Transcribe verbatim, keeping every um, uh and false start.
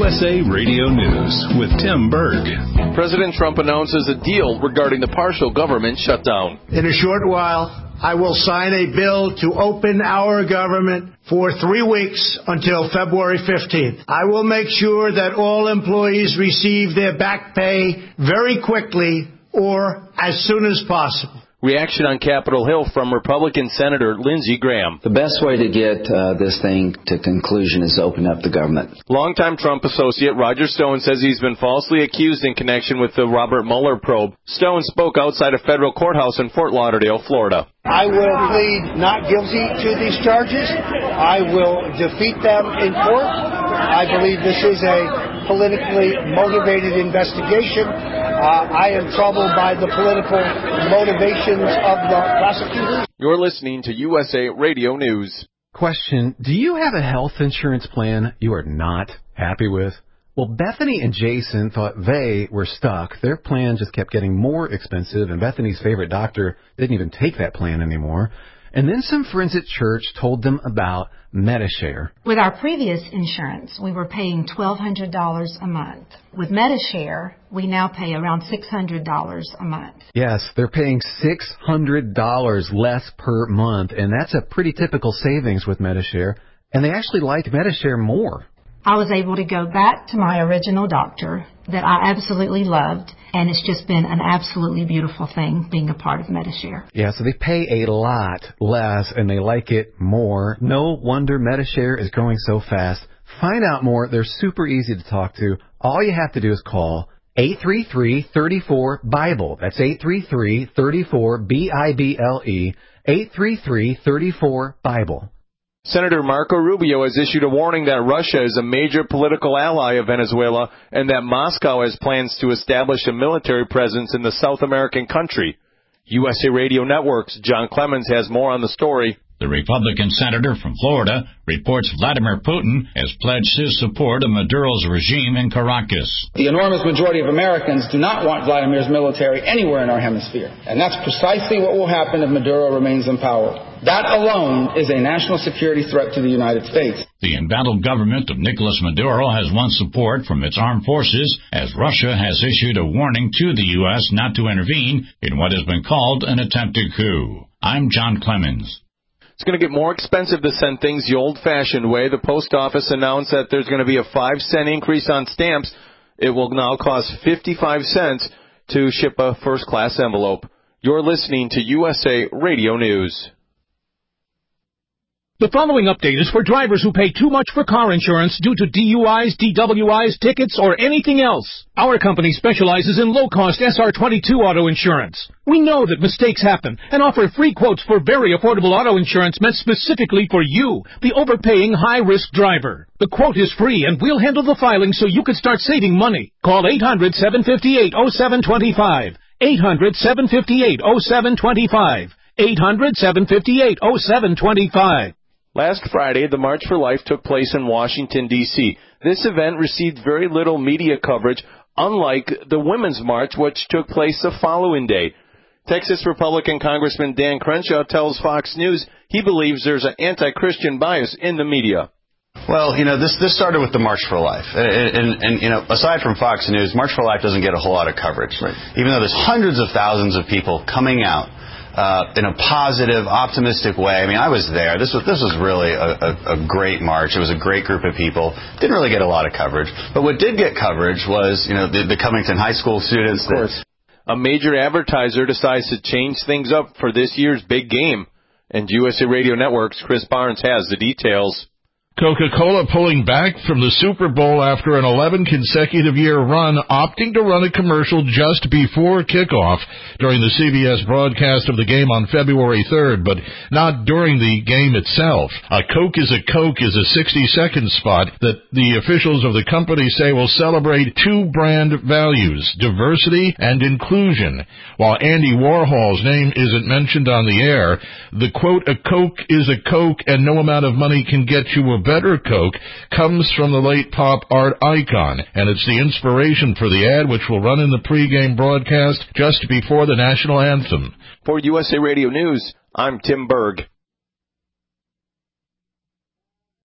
U S A Radio News with Tim Berg. President Trump announces a deal regarding the partial government shutdown. In a short while, I will sign a bill to open our government for three weeks until February fifteenth. I will make sure that all employees receive their back pay very quickly or as soon as possible. Reaction on Capitol Hill from Republican Senator Lindsey Graham. The best way to get uh, this thing to conclusion is to open up the government. Longtime Trump associate Roger Stone says he's been falsely accused in connection with the Robert Mueller probe. Stone spoke outside a federal courthouse in Fort Lauderdale, Florida. I will plead not guilty to these charges. I will defeat them in court. I believe this is a politically motivated investigation. Uh, I am troubled by the political motivations of the prosecutors. You're listening to U S A Radio News. Question, do you have a health insurance plan you are not happy with? Well, Bethany and Jason thought they were stuck. Their plan just kept getting more expensive, and Bethany's favorite doctor didn't even take that plan anymore. And then some friends at church told them about Medi-Share. With our previous insurance, we were paying twelve hundred dollars a month. With Medi-Share, we now pay around six hundred dollars a month. Yes, they're paying six hundred dollars less per month, and that's a pretty typical savings with Medi-Share. And they actually like Medi-Share more. I was able to go back to my original doctor that I absolutely loved, and it's just been an absolutely beautiful thing being a part of Medi-Share. Yeah, so they pay a lot less, and they like it more. No wonder Medi-Share is growing so fast. Find out more. They're super easy to talk to. All you have to do is call eight three three, three four, BIBLE. That's eight three three, three four, B I B L E, eight three three, three four, BIBLE. Senator Marco Rubio has issued a warning that Russia is a major political ally of Venezuela and that Moscow has plans to establish a military presence in the South American country. U S A Radio Network's John Clemens has more on the story. The Republican senator from Florida reports Vladimir Putin has pledged his support of Maduro's regime in Caracas. The enormous majority of Americans do not want Vladimir's military anywhere in our hemisphere. And that's precisely what will happen if Maduro remains in power. That alone is a national security threat to the United States. The embattled government of Nicolas Maduro has won support from its armed forces as Russia has issued a warning to the U S not to intervene in what has been called an attempted coup. I'm John Clemens. It's going to get more expensive to send things the old-fashioned way. The post office announced that there's going to be a five cent increase on stamps. It will now cost fifty-five cents to ship a first-class envelope. You're listening to U S A Radio News. The following update is for drivers who pay too much for car insurance due to D U Is, D W Is, tickets, or anything else. Our company specializes in low-cost S R twenty-two auto insurance. We know that mistakes happen and offer free quotes for very affordable auto insurance meant specifically for you, the overpaying high-risk driver. The quote is free, and we'll handle the filing so you can start saving money. Call eight hundred, seven five eight, oh seven two five. eight hundred, seven five eight, oh seven two five. eight hundred, seven five eight, oh seven two five. Last Friday, the March for Life took place in Washington, D C This event received very little media coverage, unlike the Women's March, which took place the following day. Texas Republican Congressman Dan Crenshaw tells Fox News he believes there's an anti-Christian bias in the media. Well, you know, this this started with the March for Life. And, and, and, you know, aside from Fox News, March for Life doesn't get a whole lot of coverage. Right. Even though there's hundreds of thousands of people coming out Uh, in a positive, optimistic way. I mean, I was there. This was this was really a, a, a great march. It was a great group of people. Didn't really get a lot of coverage. But what did get coverage was, you know, the, the Covington High School students. Of course. A major advertiser decides to change things up for this year's big game. And U S A Radio Network's Chris Barnes has the details. Coca-Cola pulling back from the Super Bowl after an eleven consecutive year run, opting to run a commercial just before kickoff during the C B S broadcast of the game on February third, but not during the game itself. A Coke is a Coke is a sixty-second spot that the officials of the company say will celebrate two brand values, diversity and inclusion. While Andy Warhol's name isn't mentioned on the air, the quote, "A Coke is a Coke and no amount of money can get you a better Coke," comes from the late pop art icon, and it's the inspiration for the ad, which will run in the pregame broadcast just before the national anthem. For U S A Radio News, I'm Tim Berg.